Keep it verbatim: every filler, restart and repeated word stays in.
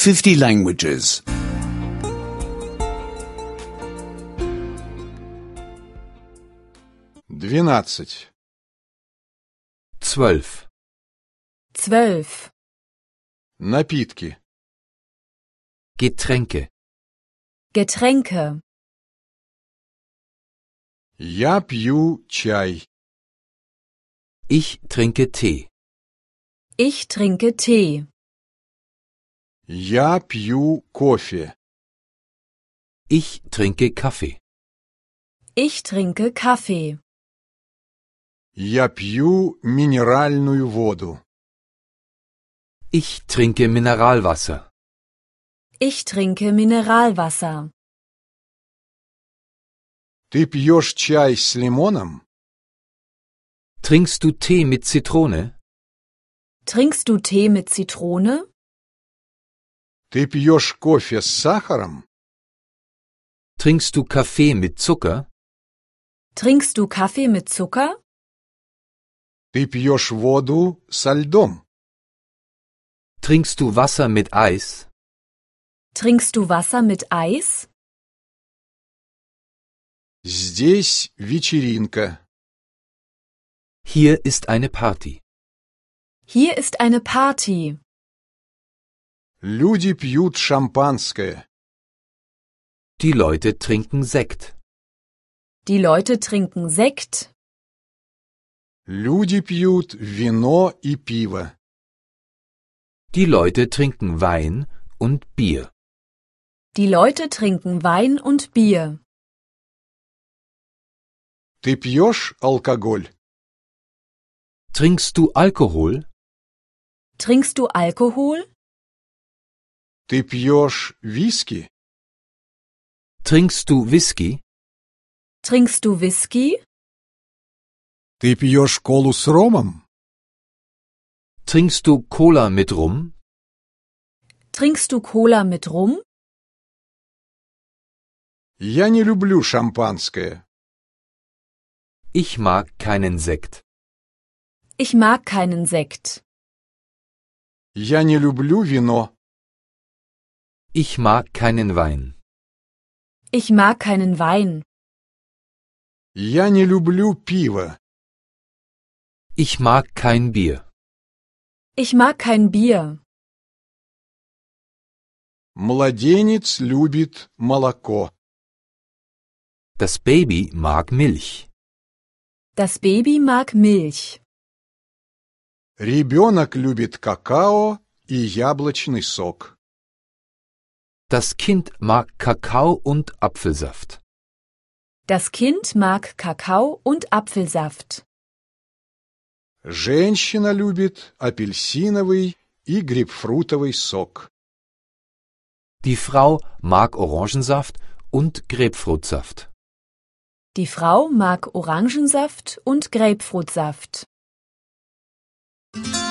fifty languages. Двенадцать. Zwölf. Zwölf. Напитки. Getränke. Getränke. Я пью чай. Ich trinke Tee. Ich trinke Tee. Я пью кофе. Ich trinke Kaffee. Ich trinke Kaffee. Я пью минеральную воду. Ich trinke Mineralwasser. Ich trinke Mineralwasser. Ты пьешь чай с лимоном? Trinkst du Tee mit Zitrone? Trinkst du Tee mit Zitrone? Ты пьешь кофе с сахаром? Trinkst du Kaffee mit Zucker? Trinkst du Kaffee mit Zucker? Ты пьешь воду со льдом? Trinkst du Wasser mit Eis? Trinkst du Wasser mit Eis? Здесь вечеринка. Hier ist eine Party. Hier ist eine Party. Люди пьют шампанское. Die Leute trinken Sekt. Die Leute trinken Sekt. Люди пьют вино и пиво. Die Leute trinken Wein und Bier. Die Leute trinken Wein und Bier. Ты пьешь алкоголь? Trinkst du Alkohol? Trinkst du Alkohol? Ты пьешь виски? Trinkst du Whisky? Trinkst du Whisky? Ты пьешь колу с ромом? Trinkst du Cola mit Rum? Trinkst du Cola mit Rum? Я не люблю шампанское. Ich mag keinen Sekt. Ich mag keinen Sekt. Я не люблю вино. Ich mag keinen Wein. Ich mag keinen Wein. Я не люблю пиво. Ich mag kein Bier. Ich mag kein Bier. Младенец любит молоко. Das Baby mag Milch. Das Baby mag Milch. Ребенок любит какао и яблочный сок. Das Kind mag Kakao und Apfelsaft. Das Kind mag Kakao und Apfelsaft. Женщина любит апельсиновый и грейпфрутовый сок. Die Frau mag Orangensaft und Grapefruitsaft. Die Frau mag Orangensaft und Grapefruitsaft.